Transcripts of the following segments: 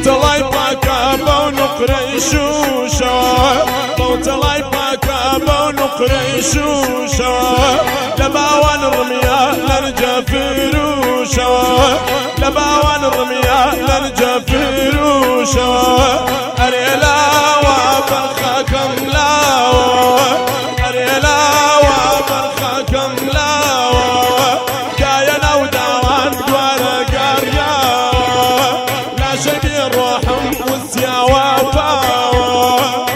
موت الله يباكا ونقريشوشا موت الله يباكا ونقريشوشا لباوان الرمياء نرجع فروشا لباوان الرمياء نرجع فروشا أريلا وبرخاكم لاوا أريلا وبرخاكم لاوا كاينا وداوان دوار قريا لا شي بيروحهم وسيا وفاوا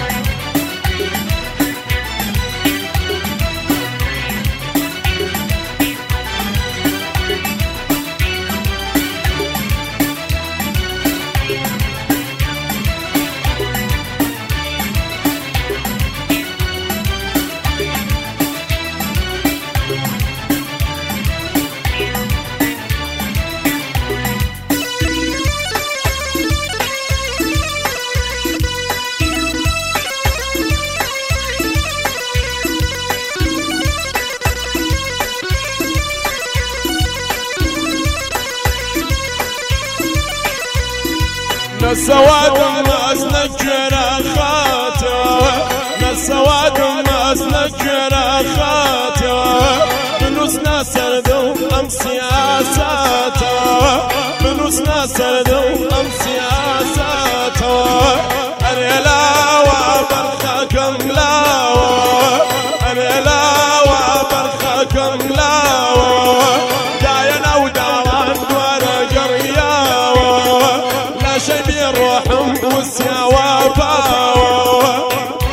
نسواد الناس نجرا خاتا نسواد الناس نجرا خاتا بنوسنا سردو ام سياساتا بنوسنا سردو ام سياساتا اريلا وبرخاكم لاوا اريلا وبرخاكم لاوا داينا وداوان دوار قرياوا لا شي بيروحهم وسيا وفاوا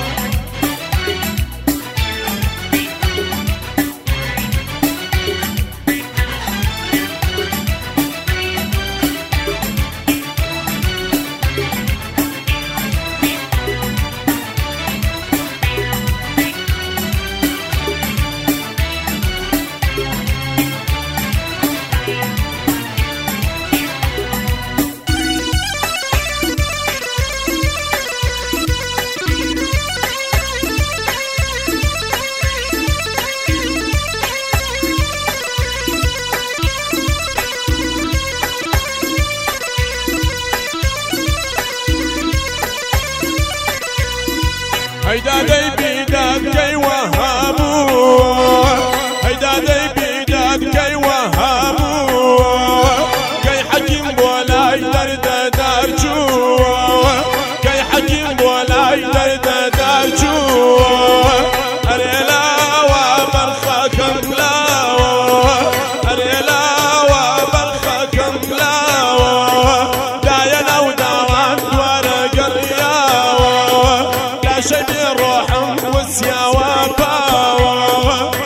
هيدادي بيداد كي وهابو هيدادي بيداد كي وهابو كي حكيم بولاي درد دارجو كي حكيم بولاي درد دارجو أريلا وبرخاكم لاوا أريلا وبرخاكم لاوا داينا وداوان دوار قرياوا لا شي بيروحهم وسيا وفاوا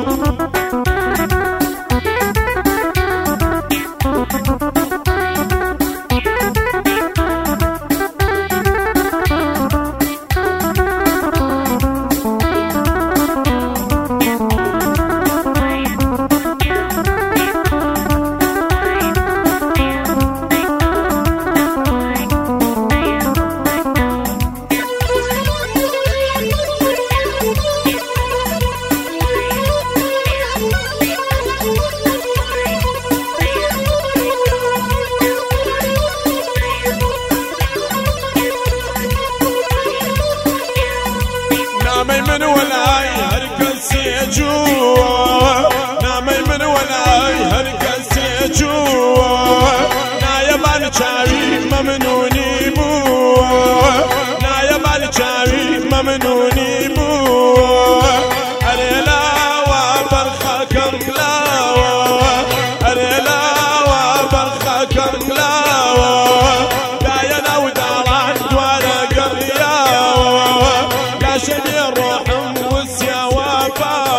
نامي من ولاي هركس يجوا نامي من ولاي هركس يجوا نايا بالشاوي ممنوني بو نايا بالشاوي ممنوني بو أريلا وبرخاكم لاوا أريلا وبرخاكم لاوا داينا وداران دوار قرياوا لا شي بيروحهم وسيا وفاوا